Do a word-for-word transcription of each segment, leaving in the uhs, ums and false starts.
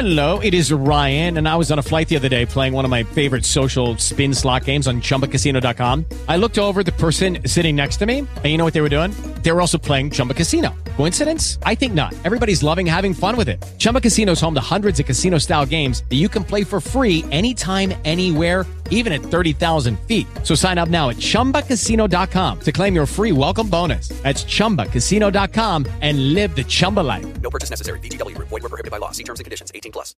Hello, it is Ryan, and I was on a flight the other day playing one of my favorite social spin slot games on Chumba Casino dot com. I looked over at the person sitting next to me, and you know what they were doing? They were also playing Chumba Casino. Coincidence? I think not. Everybody's loving having fun with it. Chumba Casino is home to hundreds of casino-style games that you can play for free anytime, anywhere, even at thirty thousand feet. So sign up now at Chumba Casino dot com to claim your free welcome bonus. That's Chumba Casino dot com and live the Chumba life. No purchase necessary. V G W. Void where prohibited by law. See terms and conditions. eighteen plus.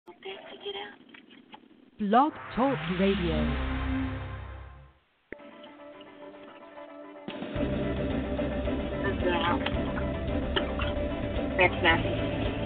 Blog Talk Radio. That's nasty.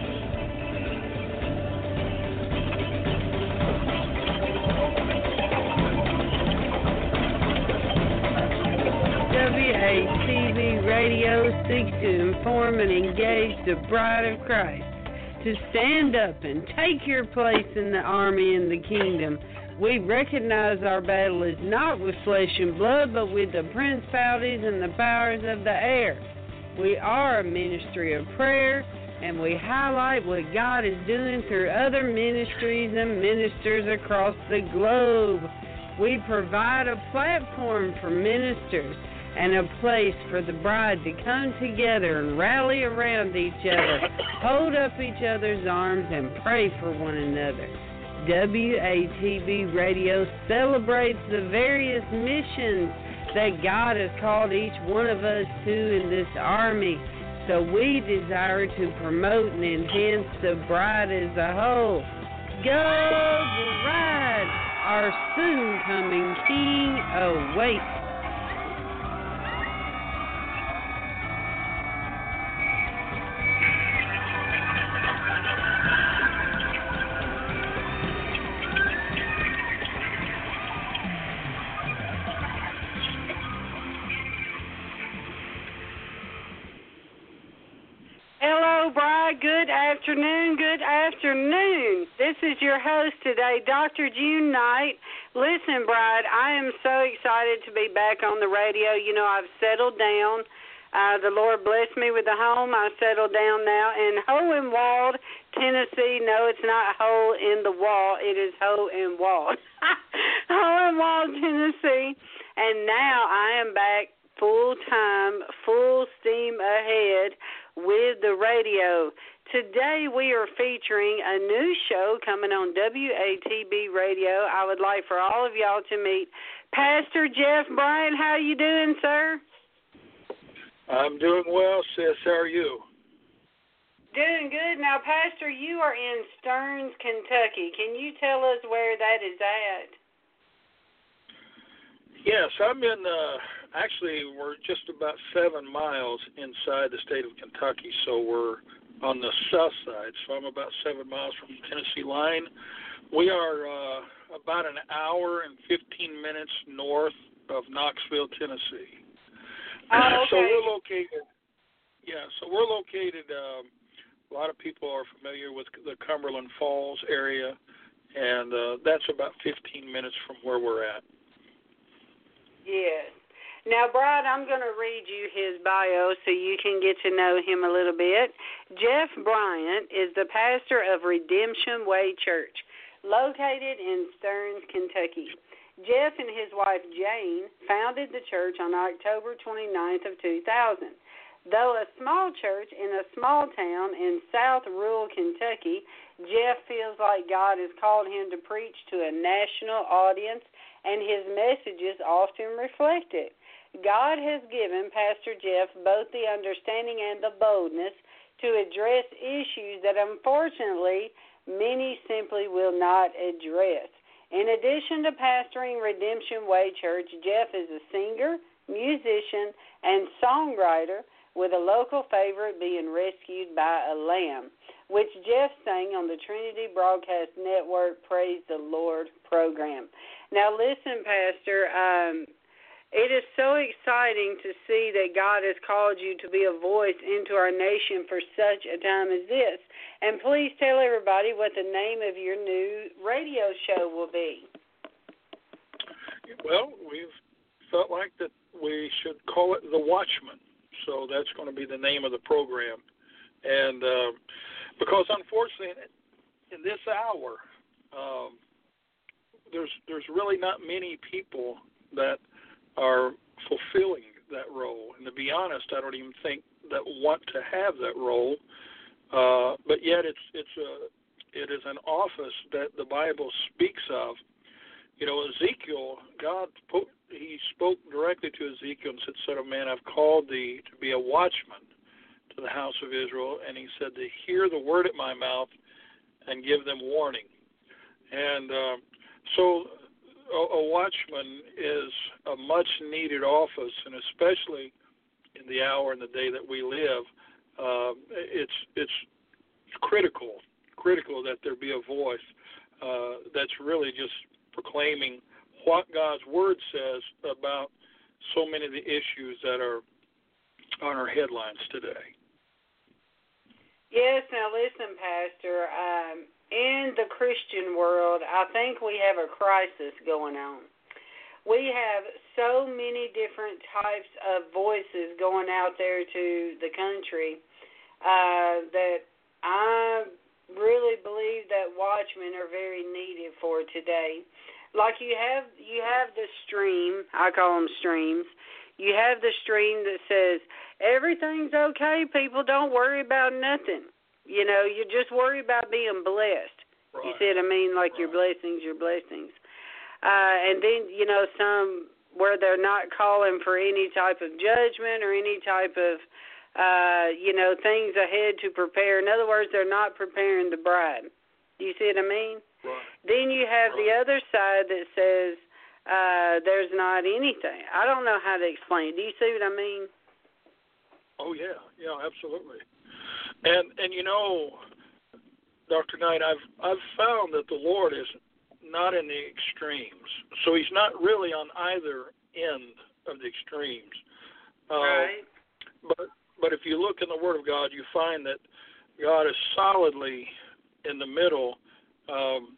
W A T V Radio seeks to inform and engage the bride of Christ to stand up and take your place in the army and the kingdom. We recognize our battle is not with flesh and blood, but with the principalities and the powers of the air. We are a ministry of prayer, and we highlight what God is doing through other ministries and ministers across the globe. We provide a platform for ministers and a place for the bride to come together and rally around each other, hold up each other's arms, and pray for one another. W A T V Radio celebrates the various missions that God has called each one of us to in this army. So we desire to promote and enhance the bride as a whole. Go bride! Our soon coming king awaits. Hello, bride. Good afternoon. Good afternoon. This is your host today, Doctor June Knight. Listen, bride, I am so excited to be back on the radio. You know, I've settled down. Uh, the Lord blessed me with a home. I settled down now in Hohenwald, Tennessee. No, it's not hole in the wall. It is Hohenwald. Hohenwald, Tennessee. And now I am back full-time, full steam ahead with the radio. Today we are featuring a new show coming on W A T B Radio. I would like for all of y'all to meet Pastor Jeff Bryant. How you doing, sir? I'm doing well, sis. How are you? Doing good. Now, Pastor, you are in Stearns, Kentucky. Can you tell us where that is at? Yes, I'm in, uh, actually, we're just about seven miles inside the state of Kentucky, so we're on the south side, so I'm about seven miles from the Tennessee line. We are uh, about an hour and fifteen minutes north of Knoxville, Tennessee. Oh, okay. So we're located, yeah, so we're located, um, a lot of people are familiar with the Cumberland Falls area, and uh, that's about fifteen minutes from where we're at. Yes. Now, Brad, I'm going to read you his bio so you can get to know him a little bit. Jeff Bryant is the pastor of Redemption Way Church, located in Stearns, Kentucky. Jeff and his wife, Jane, founded the church on October twenty-ninth of two thousand. Though a small church in a small town in south rural Kentucky, Jeff feels like God has called him to preach to a national audience, and his messages often reflect it. God has given Pastor Jeff both the understanding and the boldness to address issues that unfortunately many simply will not address. In addition to pastoring Redemption Way Church, Jeff is a singer, musician, and songwriter, with a local favorite being Rescued by a Lamb, which Jeff sang on the Trinity Broadcast Network Praise the Lord program. Now listen, Pastor, um, it is so exciting to see that God has called you to be a voice into our nation for such a time as this. And please tell everybody what the name of your new radio show will be. Well, we've felt like that we should call it The Watchman. So that's going to be the name of the program. And uh, because unfortunately, in this hour, um, there's there's really not many people that are fulfilling that role. And to be honest, I don't even think that want to have that role. Uh, but yet, it's it's a it is an office that the Bible speaks of. You know, Ezekiel, God put, he spoke directly to Ezekiel and said, "Son of man, I've called thee to be a watchman to the house of Israel," and he said to hear the word at my mouth and give them warning. And uh, so a, a watchman is a much-needed office, and especially in the hour and the day that we live, uh, it's it's critical, critical that there be a voice uh, that's really just proclaiming what God's Word says about so many of the issues that are on our headlines today. Yes, now listen, Pastor. Um, in the Christian world, I think we have a crisis going on. We have so many different types of voices going out there to the country uh, that I really believe that watchmen are very needed for today. Like you have, you have the stream. I call them streams. You have the stream that says everything's okay. People don't worry about nothing. You know, you just worry about being blessed. Right. You see what I mean? Like right. Your blessings, your blessings. Uh, and then, you know, some where they're not calling for any type of judgment or any type of, uh, you know, things ahead to prepare. In other words, they're not preparing the bride. Do you see what I mean? Right. Then you have right. the other side that says uh, there's not anything. I don't know how to explain it. Do you see what I mean? Oh, yeah. Yeah, absolutely. And, and you know, Doctor Knight, I've, I've found that the Lord is not in the extremes. So he's not really on either end of the extremes. Uh, right. But, but if you look in the Word of God, you find that God is solidly in the middle. Um,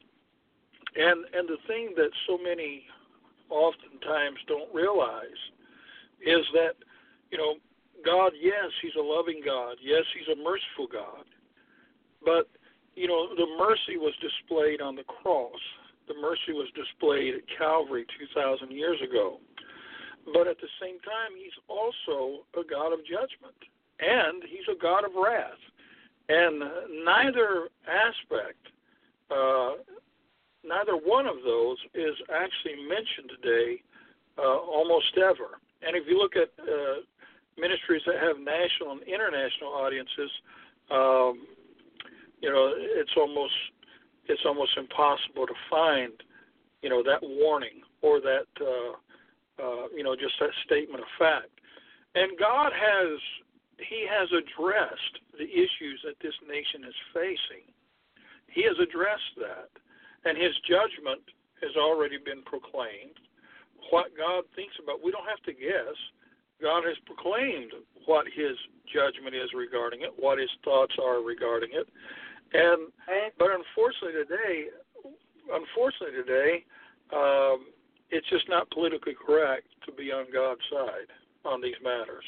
and and the thing that so many oftentimes don't realize is that, you know, God, yes, he's a loving God. Yes, he's a merciful God. But, you know, the mercy was displayed on the cross. The mercy was displayed at Calvary two thousand years ago. But at the same time, he's also a God of judgment. And he's a God of wrath. And neither aspect Uh, neither one of those is actually mentioned today uh, almost ever. And if you look at uh, ministries that have national and international audiences, um, you know, it's almost it's almost impossible to find, you know, that warning or that, uh, uh, you know, just that statement of fact. And God has, he has addressed the issues that this nation is facing. He has addressed that, and his judgment has already been proclaimed. What God thinks about, we don't have to guess. God has proclaimed what his judgment is regarding it, what his thoughts are regarding it. And but unfortunately today, unfortunately today, um, it's just not politically correct to be on God's side on these matters.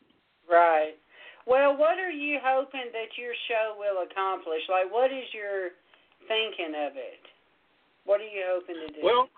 Right. Well, what are you hoping that your show will accomplish? Like, what is your thinking of it? What are you hoping to do? Well,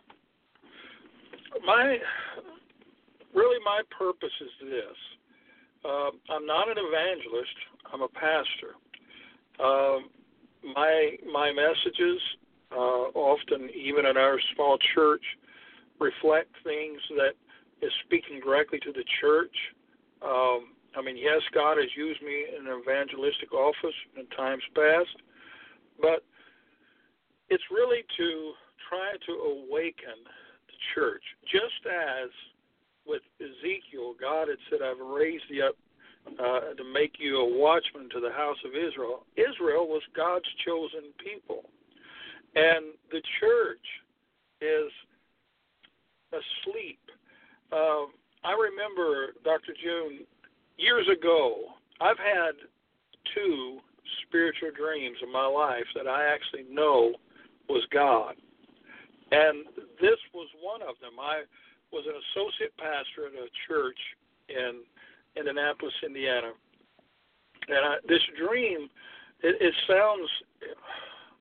my really my purpose is this. Uh, I'm not an evangelist. I'm a pastor. Uh, my my messages, uh, often even in our small church, reflect things that is speaking directly to the church. Um, I mean, yes, God has used me in an evangelistic office in times past, but it's really to try to awaken the church. Just as with Ezekiel, God had said, I've raised you up uh, to make you a watchman to the house of Israel. Israel was God's chosen people. And the church is asleep. Uh, I remember, Doctor June, years ago, I've had two spiritual dreams in my life that I actually know was God. And this was one of them. I was an associate pastor at a church in Indianapolis, Indiana. And I, this dream, it, it sounds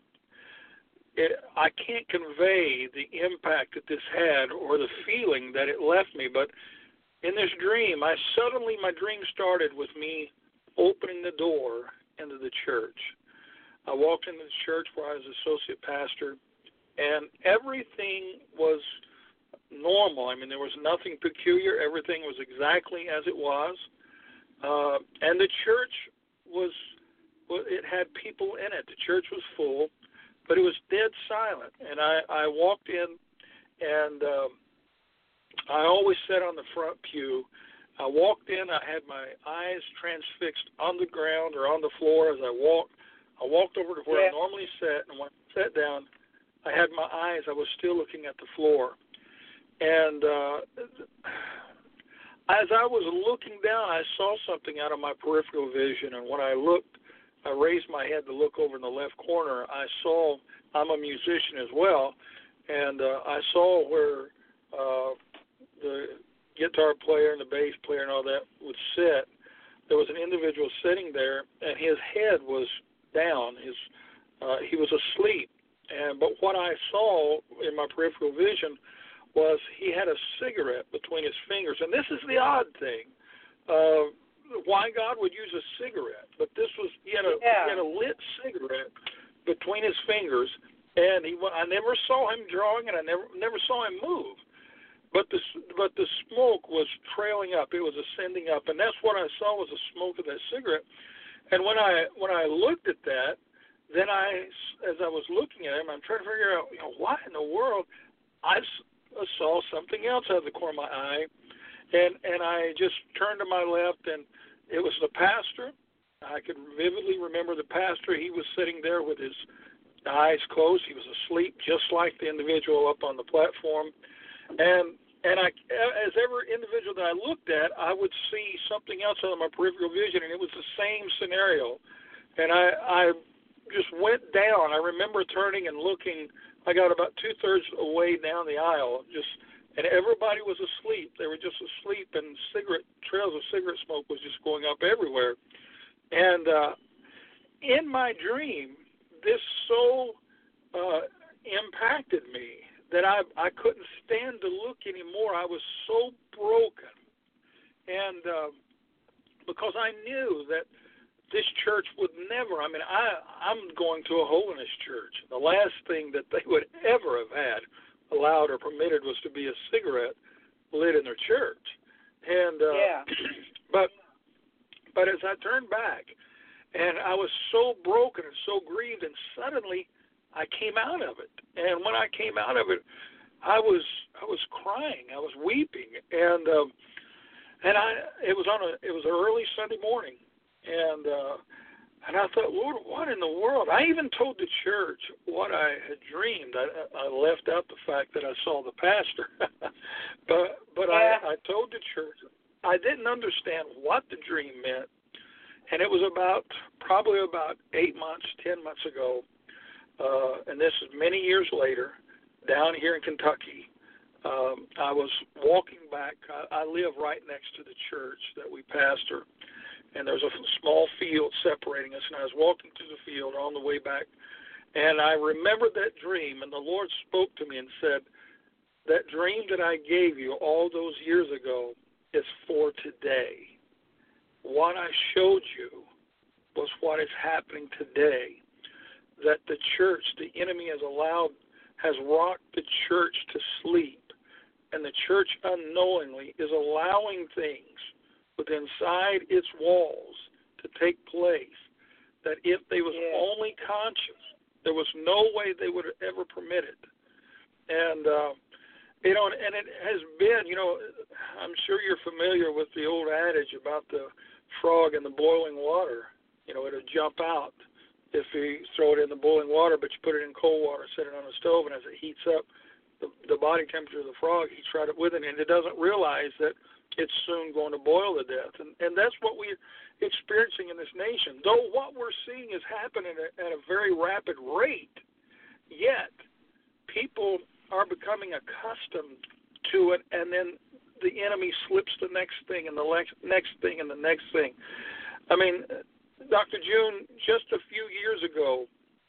it, I can't convey the impact that this had or the feeling that it left me. But in this dream, I suddenly, my dream started with me opening the door into the church. I walked into the church where I was associate pastor, and everything was normal. I mean, there was nothing peculiar. Everything was exactly as it was. Uh, and the church was, well, it had people in it. The church was full, but it was dead silent. And I, I walked in, and um, I always sat on the front pew. I walked in, I had my eyes transfixed on the ground or on the floor as I walked. I walked over to where yeah. I normally sat, and when I sat down, I had my eyes, I was still looking at the floor. And uh, as I was looking down, I saw something out of my peripheral vision, and when I looked, I raised my head to look over in the left corner. I saw, I'm a musician as well, and uh, I saw where uh, the guitar player and the bass player and all that would sit. There was an individual sitting there, and his head was down. His uh, he was asleep. And but what I saw in my peripheral vision was he had a cigarette between his fingers. And this is the odd thing. Uh, why God would use a cigarette, but this was he had a yeah. he had a lit cigarette between his fingers, and he I never saw him drawing it. I never never saw him move, but the but the smoke was trailing up. It was ascending up, and that's what I saw was the smoke of that cigarette. And when I when I looked at that, then I as I was looking at him, I'm trying to figure out, you know, why in the world I saw something else out of the corner of my eye. And and I just turned to my left, and it was the pastor. I could vividly remember the pastor. He was sitting there with his eyes closed. He was asleep, just like the individual up on the platform. And and I, as every individual that I looked at, I would see something else out of my peripheral vision, and it was the same scenario. And I I just went down. I remember turning and looking. I got about two-thirds away down the aisle, just and everybody was asleep. They were just asleep, and cigarette trails of cigarette smoke was just going up everywhere. And uh, in my dream, this so uh, impacted me that I I couldn't stand to look anymore. I was so broken, and uh, because I knew that this church would never. I mean, I I'm going to a holiness church. The last thing that they would ever have had allowed or permitted was to be a cigarette lit in their church. And uh, yeah. but but as I turned back, and I was so broken and so grieved, and suddenly I came out of it. And when I came out of it, I was I was crying, I was weeping, and um, and I it was on a it was an early Sunday morning, and. Uh, And I thought, Lord, what in the world? I even told the church what I had dreamed. I, I left out the fact that I saw the pastor. but but yeah. I, I told the church I didn't understand what the dream meant. And it was about, probably about eight months, ten months ago, uh, and this is many years later, down here in Kentucky. Um, I was walking back. I, I live right next to the church that we pastor. And there was a small field separating us, and I was walking through the field on the way back, and I remembered that dream, and the Lord spoke to me and said, that dream that I gave you all those years ago is for today. What I showed you was what is happening today, that the church, the enemy has allowed, has rocked the church to sleep, and the church unknowingly is allowing things with inside its walls to take place, that if they was yeah. only conscious, there was no way they would have ever permit it. And, uh, you know, and it has been, you know, I'm sure you're familiar with the old adage about the frog in the boiling water. You know, it'll jump out if you throw it in the boiling water, but you put it in cold water, set it on the stove, and as it heats up, the, the body temperature of the frog heats right up with it, and it doesn't realize that it's soon going to boil to death. And, and that's what we're experiencing in this nation. Though what we're seeing is happening at, at a very rapid rate, yet people are becoming accustomed to it, and then the enemy slips the next thing and the next, next thing and the next thing. I mean, Doctor June, just a few years ago,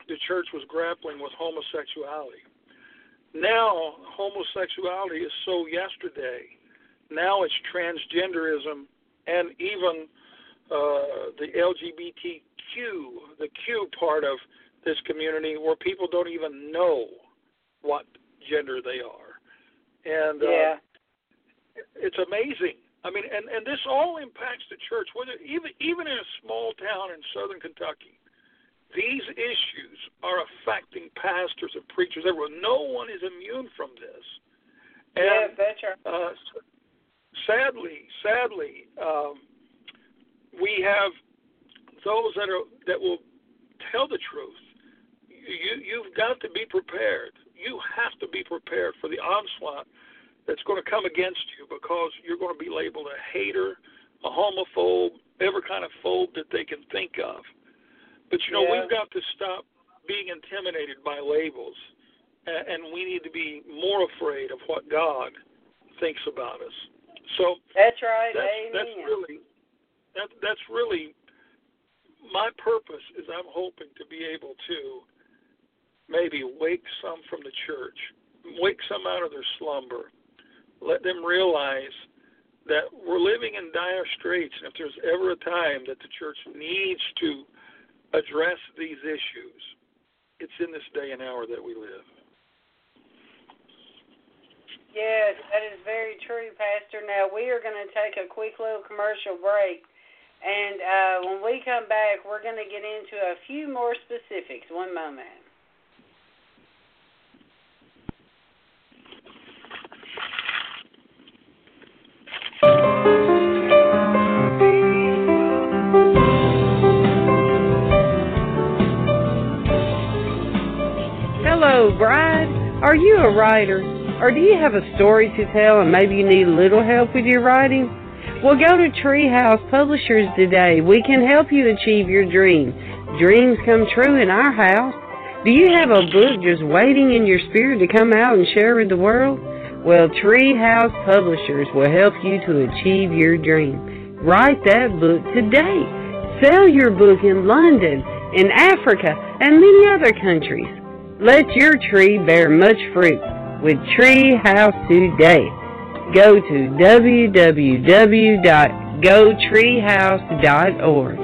the church was grappling with homosexuality. Now, homosexuality is so yesterday. Now it's transgenderism and even uh, the L G B T Q, the Q part of this community, where people don't even know what gender they are. And yeah. uh, it's amazing. I mean, and, and this all impacts the church, whether even even in a small town in southern Kentucky. These issues are affecting pastors and preachers everywhere. No one is immune from this. And, yeah, that's right. Uh, sadly, sadly, um, we have those that are that will tell the truth. You, you've got to be prepared. You have to be prepared for the onslaught that's going to come against you, because you're going to be labeled a hater, a homophobe, every kind of phobe that they can think of. But, you know, yeah. we've got to stop being intimidated by labels, and we need to be more afraid of what God thinks about us. So that's right. That's, Amen. that's really that, that's really my purpose. Is I'm hoping to be able to maybe wake some from the church, wake some out of their slumber, let them realize that we're living in dire straits, and if there's ever a time that the church needs to address these issues, it's in this day and hour that we live. Yes, that is very true, Pastor. Now, we are going to take a quick little commercial break, and uh, when we come back, we're going to get into a few more specifics. One moment. Hello, bride. Are you a writer? Or do you have a story to tell and maybe you need a little help with your writing? Well, go to Treehouse Publishers today. We can help you achieve your dream. Dreams come true in our house. Do you have a book just waiting in your spirit to come out and share with the world? Well, Treehouse Publishers will help you to achieve your dream. Write that book today. Sell your book in London, in Africa, and many other countries. Let your tree bear much fruit with Treehouse today. Go to w w w dot go treehouse dot org.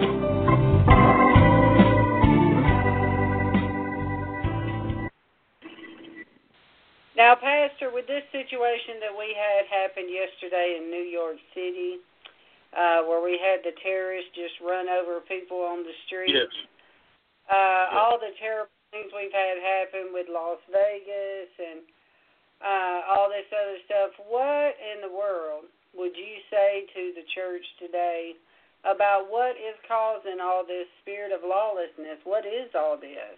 Now, Pastor, with this situation that we had happen yesterday in New York City, uh, where we had the terrorists just run over people on the street, yes. Uh, yes. all the terrible things we've had happen with Las Vegas and uh, all this other stuff, what in the world would you say to the church today about what is causing all this spirit of lawlessness? What is all this?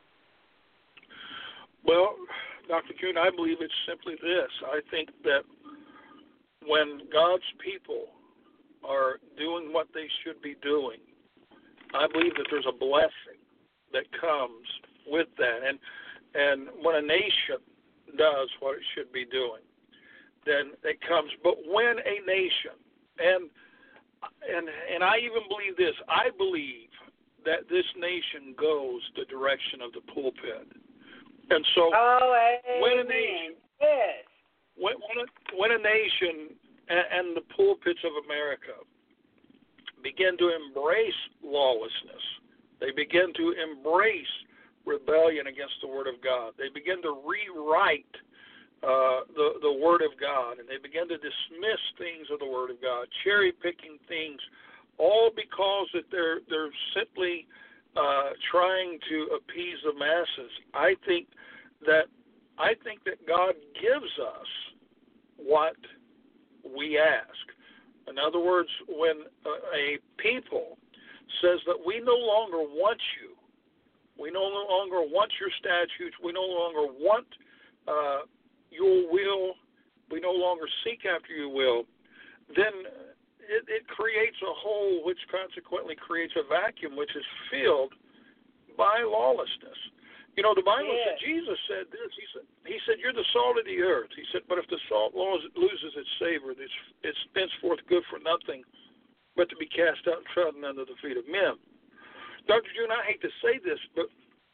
Well, Doctor June, I believe it's simply this. I think that when God's people are doing what they should be doing, I believe that there's a blessing that comes with that. And and when a nation does what it should be doing, then it comes. But when a nation, and and and I even believe this, I believe that this nation goes the direction of the pulpit. And so oh, when a nation, yes. when, when, a, when a nation and, and the pulpits of America begin to embrace lawlessness, they begin to embrace rebellion against the Word of God, they begin to rewrite uh, the, the Word of God, and they begin to dismiss things of the Word of God, cherry-picking things, all because that they're, they're simply uh, trying to appease the masses. I think that I think that God gives us what we ask. In other words, when a, a people says that we no longer want you, we no longer want your statutes, we no longer want uh, your will, we no longer seek after your will, then it, it creates a hole, which consequently creates a vacuum, which is filled by lawlessness. You know, the Bible yeah. said, Jesus said this, he said, he said, you're the salt of the earth. He said, but if the salt loses its savor, it's, it's thenceforth good for nothing but to be cast out and trodden under the feet of men. Doctor June, I hate to say this, but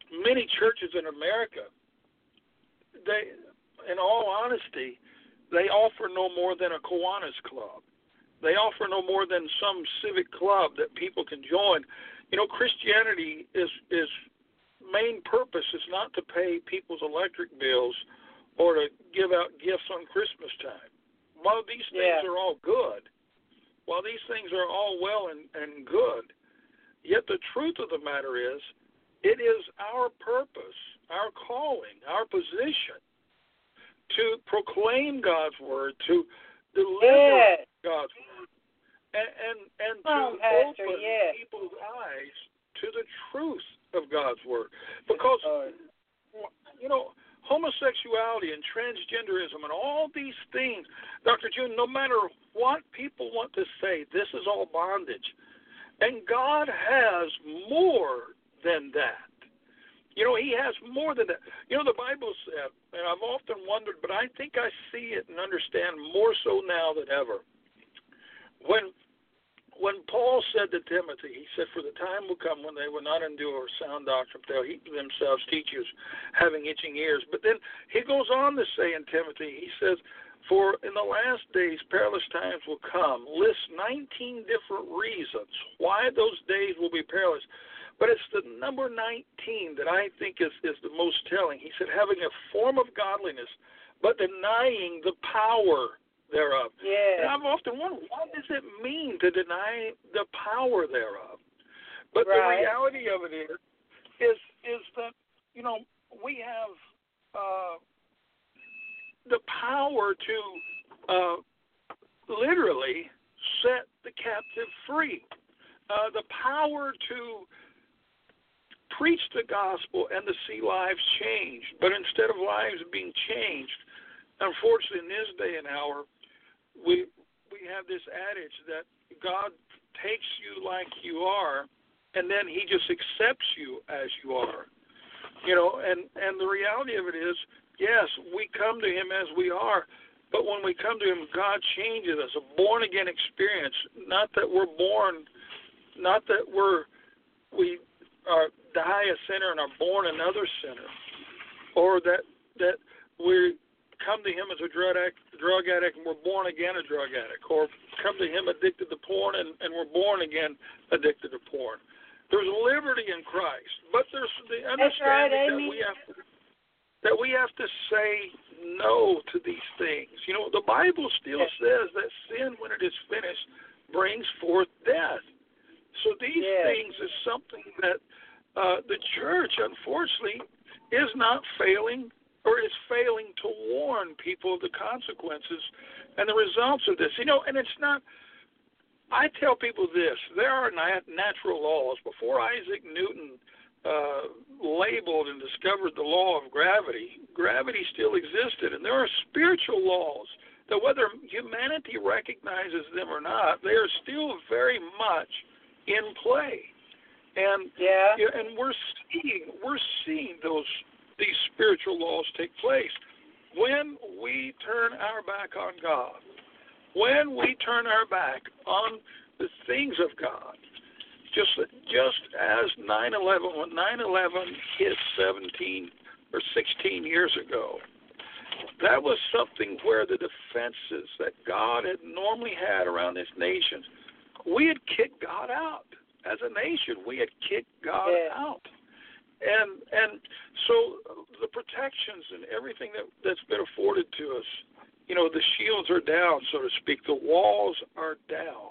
many churches in America, they, in all honesty, they offer no more than a Kiwanis club. They offer no more than some civic club that people can join. You know, Christianity is is main purpose is not to pay people's electric bills or to give out gifts on Christmas time. While these things yeah. are all good, while these things are all well and, and good, yet the truth of the matter is, it is our purpose, our calling, our position to proclaim God's word, to deliver yes. God's word, and and, and to oh, Pastor, open yes. people's eyes to the truth of God's word. Because, you know, homosexuality and transgenderism and all these things, Doctor June, no matter what people want to say, this is all bondage. And God has more than that. You know, he has more than that. You know, the Bible said, and I've often wondered, but I think I see it and understand more so now than ever. When when Paul said to Timothy, he said, for the time will come when they will not endure sound doctrine, but they'll heap to themselves teachers having itching ears. But then he goes on to say in Timothy, he says, for in the last days perilous times will come. Lists nineteen different reasons why those days will be perilous. But it's the number nineteen that I think is, is the most telling. He said, having a form of godliness, but denying the power thereof. Yeah. And I've often wondered, what does it mean to deny the power thereof? But right. the reality of it is, is, is that, you know, we have uh, the power to uh, literally set the captive free. Uh, the power to preach the gospel and to see lives changed. But instead of lives being changed, unfortunately in this day and hour, we we have this adage that God takes you like you are, and then he just accepts you as you are. You know, and, and the reality of it is, yes, we come to him as we are, but when we come to him, God changes us, a born-again experience, not that we're born, not that we're, we are die a sinner and are born another sinner, or that that we come to him as a drug addict, drug addict and we're born again a drug addict, or come to him addicted to porn and, and we're born again addicted to porn. There's liberty in Christ, but there's the understanding right, that we have to, that we have to say no to these things. You know, the Bible still yes. says that sin, when it is finished, brings forth death. So these yes. things is something that uh, the church, unfortunately, is not failing or is failing to warn people of the consequences and the results of this. You know, and it's not, I tell people this, there are nat- natural laws. Before Isaac Newton uh, labeled and discovered the law of gravity, gravity still existed, and there are spiritual laws that whether humanity recognizes them or not, they are still very much in play. And yeah. and we're seeing we're seeing those these spiritual laws take place when we turn our back on God, when we turn our back on the things of God. Just just as nine eleven, when nine eleven hit seventeen or sixteen years ago, that was something where the defenses that God had normally had around this nation, we had kicked God out. As a nation, we had kicked God yeah. out. And and so the protections and everything that, that's been afforded to us, you know, the shields are down, so to speak. The walls are down.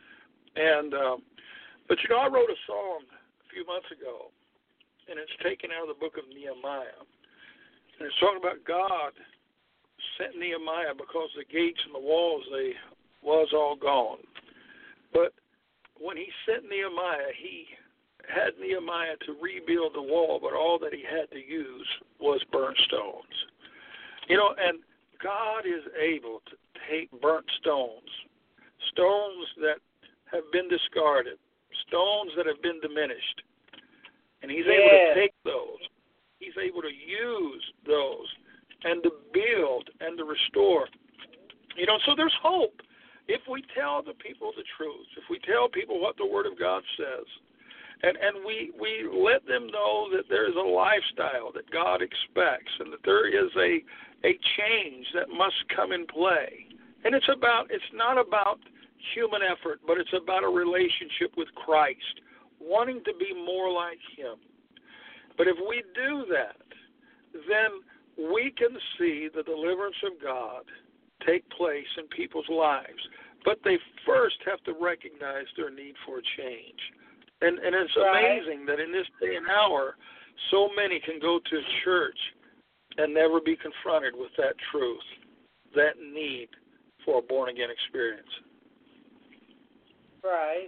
And, um, but, you know, I wrote a song a few months ago, and it's taken out of the book of Nehemiah. And it's talking about God sent Nehemiah because the gates and the walls, they was all gone. But when he sent Nehemiah, he had Nehemiah to rebuild the wall, but all that he had to use was burnt stones. You know, and God is able to take burnt stones, stones that have been discarded, stones that have been diminished, and he's yeah. able to take those. He's able to use those and to build and to restore. You know, so there's hope. If we tell the people the truth, if we tell people what the Word of God says, And and we, we let them know that there is a lifestyle that God expects and that there is a a change that must come in play. And it's about it's not about human effort, but it's about a relationship with Christ, wanting to be more like Him. But if we do that, then we can see the deliverance of God take place in people's lives. But they first have to recognize their need for a change. And, and it's amazing that in this day and hour, so many can go to church and never be confronted with that truth, that need for a born-again experience. Right.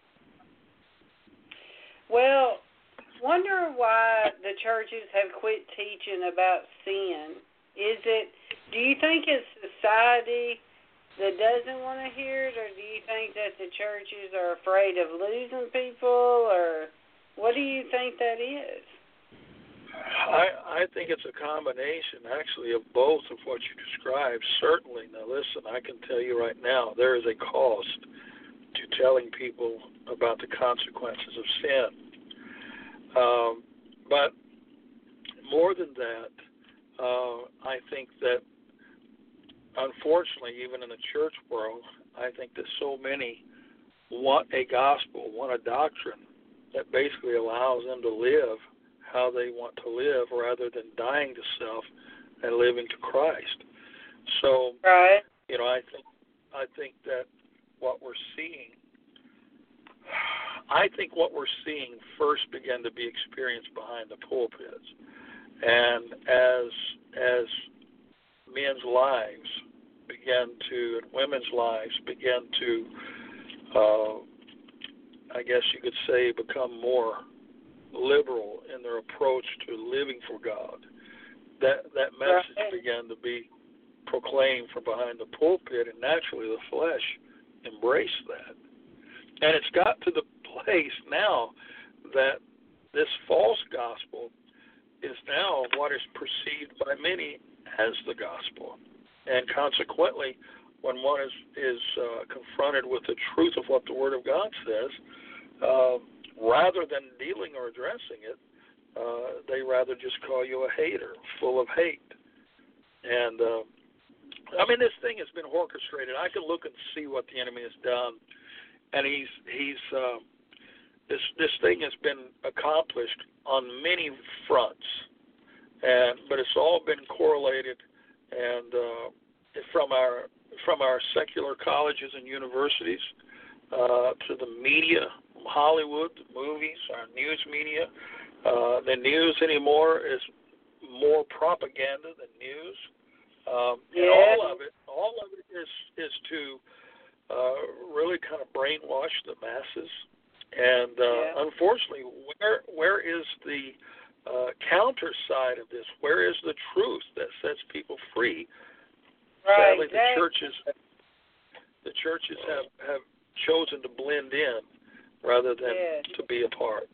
Well, wonder why the churches have quit teaching about sin. Is it, do you think it's society that doesn't want to hear it, or do you think that the churches are afraid of losing people, or what do you think that is? I, I think it's a combination, actually, of both of what you described, certainly. Now, listen, I can tell you right now, there is a cost to telling people about the consequences of sin. Um, but more than that, uh, I think that unfortunately, even in the church world, I think that so many want a gospel, want a doctrine that basically allows them to live how they want to live rather than dying to self and living to Christ. So, right. you know, I think I think that what we're seeing, I think what we're seeing first began to be experienced behind the pulpits, and as as men's lives began to, and women's lives began to, uh, I guess you could say, become more liberal in their approach to living for God. That that message right. began to be proclaimed from behind the pulpit, and naturally the flesh embraced that. And it's got to the place now that this false gospel is now what is perceived by many as the gospel. And consequently, when one is, is uh, confronted with the truth of what the Word of God says, uh, rather than dealing or addressing it, uh, they rather just call you a hater, full of hate. And, uh, I mean, this thing has been orchestrated. I can look and see what the enemy has done. And he's, he's uh, this, this thing has been accomplished on many fronts. And, but it's all been correlated and uh, from our from our secular colleges and universities uh, to the media, Hollywood, the movies, our news media. Uh, the news anymore is more propaganda than news, um, yeah. and all of it, all of it is is to uh, really kind of brainwash the masses. And uh, yeah. unfortunately, where where is the Uh, counter side of this? Where is the truth that sets people free? Right, Sadly, exactly. the churches, the churches have, have chosen to blend in rather than yes. to be apart.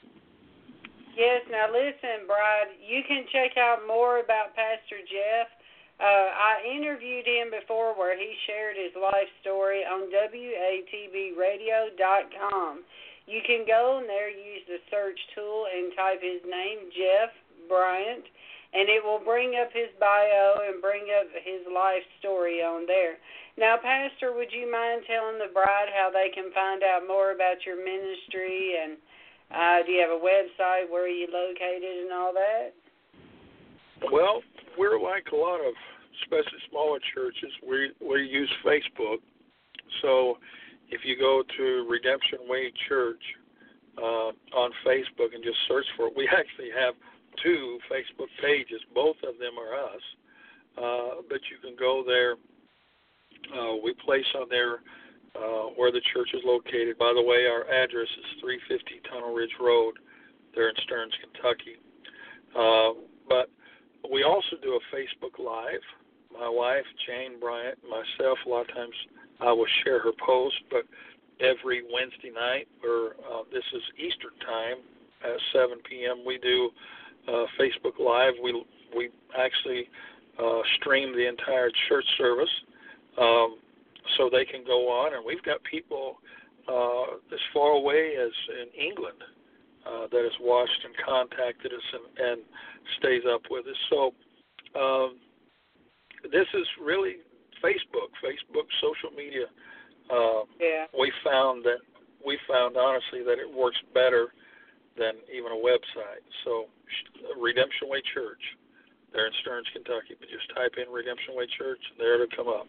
Yes. Now listen, Bride, you can check out more about Pastor Jeff. Uh, I interviewed him before, where he shared his life story on W A T B radio dot com. You can go in there, use the search tool, and type his name, Jeff Bryant, and it will bring up his bio and bring up his life story on there. Now, Pastor, would you mind telling the bride how they can find out more about your ministry, and uh, do you have a website, where are you located, and all that? Well, we're like a lot of, especially smaller churches, we, we use Facebook. So if you go to Redemption Way Church uh, on Facebook and just search for it, we actually have two Facebook pages. Both of them are us. Uh, but you can go there. Uh, we place on there uh, where the church is located. By the way, our address is three fifty Tunnel Ridge Road there in Stearns, Kentucky. Uh, but we also do a Facebook Live. My wife, Jane Bryant, and myself, a lot of times I will share her post, but every Wednesday night, or uh, this is Eastern time at seven p.m., we do uh, Facebook Live. We we actually uh, stream the entire church service um, so they can go on, and we've got people uh, as far away as in England uh, that has watched and contacted us and, and stays up with us. So um, this is really Facebook, Facebook social media. Uh, yeah. We found that we found honestly that it works better than even a website. So Redemption Way Church, they're in Stearns, Kentucky, but just type in Redemption Way Church, and there it'll come up.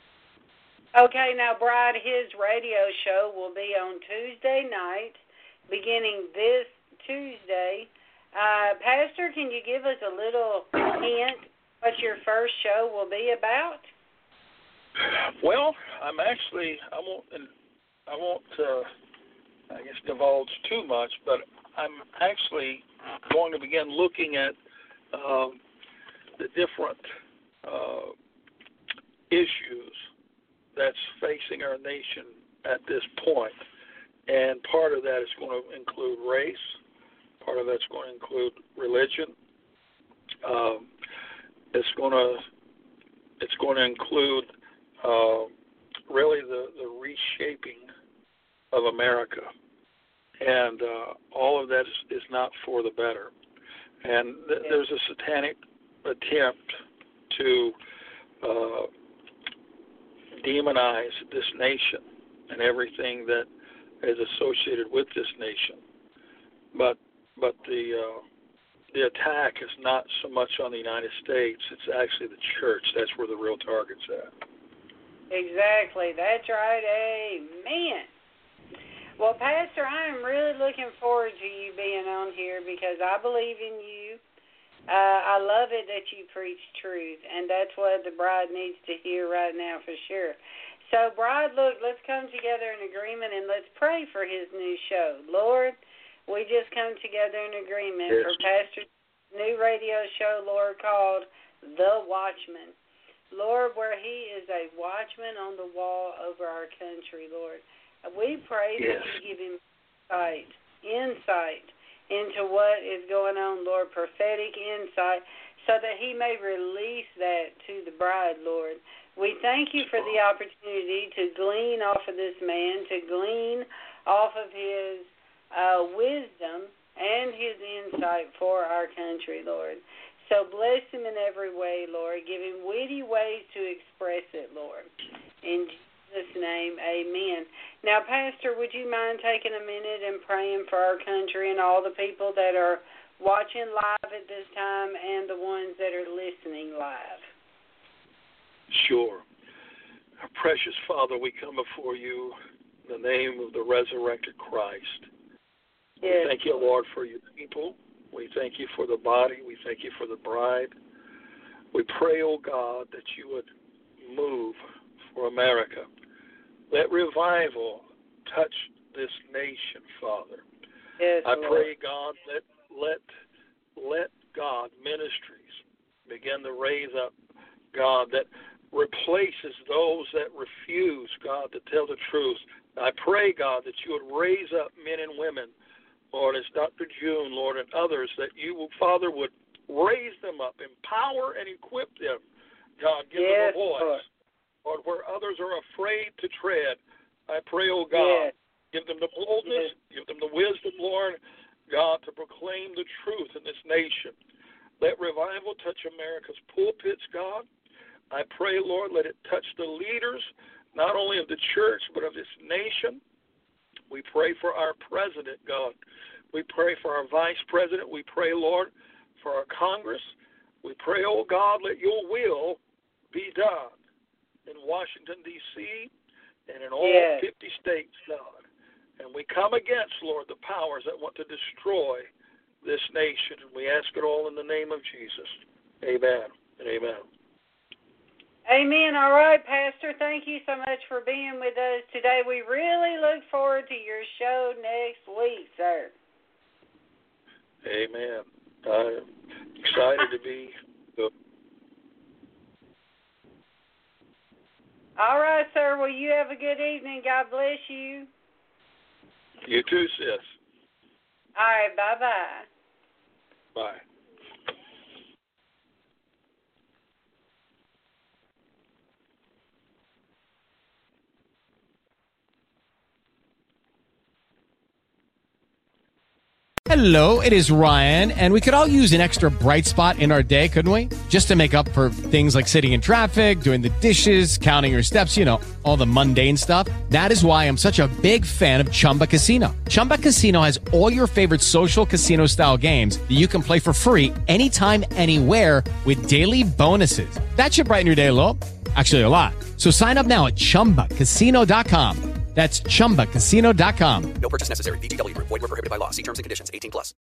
Okay, now, Bride, his radio show will be on Tuesday night, beginning this Tuesday. Uh, Pastor, can you give us a little hint what your first show will be about? Well, I'm actually, I won't, I won't, uh, I guess, divulge too much, but I'm actually going to begin looking at uh, the different uh, issues that's facing our nation at this point. And part of that is going to include race. Part of that's going to include religion. Um, it's going to it's going to include uh, really the, the reshaping of America. And uh, all of that is, is not for the better. And th- there's a satanic attempt to uh, demonize this nation and everything that is associated with this nation. But but the uh, the attack is not so much on the United States. It's actually the church. That's where the real target's at. Exactly. That's right. Amen. Well, Pastor, I am really looking forward to you being on here because I believe in you. Uh, I love it that you preach truth, and that's what the bride needs to hear right now for sure. So, bride, look, let's come together in agreement, and let's pray for his new show. Lord, we just come together in agreement yes. for Pastor's new radio show, Lord, called The Watchman. Lord, where he is a watchman on the wall over our country, Lord. We pray yes. that you give him insight, insight into what is going on, Lord, prophetic insight, so that he may release that to the bride, Lord. We thank you for the opportunity to glean off of this man, to glean off of his uh, wisdom and his insight for our country, Lord. So bless him in every way, Lord. Give him witty ways to express it, Lord. In Jesus' name, amen. Now, Pastor, would you mind taking a minute and praying for our country and all the people that are watching live at this time and the ones that are listening live? Sure. Our precious Father, we come before you in the name of the resurrected Christ. Yes. We thank you, Lord, for your people. We thank you for the body. We thank you for the bride. We pray, oh God, that you would move for America. Let revival touch this nation, Father. Yes, I Lord. pray, God, let let let God ministries begin to raise up, God, that replaces those that refuse, God, to tell the truth. I pray, God, that you would raise up men and women, Lord, as Doctor June, Lord, and others, that you, Father, would raise them up, empower and equip them. God, give yes, them a voice. Lord. Lord, where others are afraid to tread, I pray, oh God, yes. give them the boldness, yes. give them the wisdom, Lord, God, to proclaim the truth in this nation. Let revival touch America's pulpits, God. I pray, Lord, let it touch the leaders, not only of the church, but of this nation. We pray for our president, God. We pray for our vice president. We pray, Lord, for our Congress. We pray, oh God, let your will be done in Washington, D C, and in all yes. fifty states, God. And we come against, Lord, the powers that want to destroy this nation. And we ask it all in the name of Jesus. Amen and amen. Amen. All right, Pastor, thank you so much for being with us today. We really look forward to your show next week, sir. Amen. I'm excited to be. All right, sir. Well, you have a good evening. God bless you. You too, sis. All right, bye-bye. Bye. Hello, it is Ryan, and we could all use an extra bright spot in our day, couldn't we? Just to make up for things like sitting in traffic, doing the dishes, counting your steps, you know, all the mundane stuff. That is why I'm such a big fan of Chumba Casino. Chumba Casino has all your favorite social casino-style games that you can play for free anytime, anywhere with daily bonuses. That should brighten your day a little. Actually, a lot. So sign up now at chumba casino dot com. That's chumba casino dot com. No purchase necessary. V G W Group. Void where prohibited by law. See terms and conditions. eighteen plus.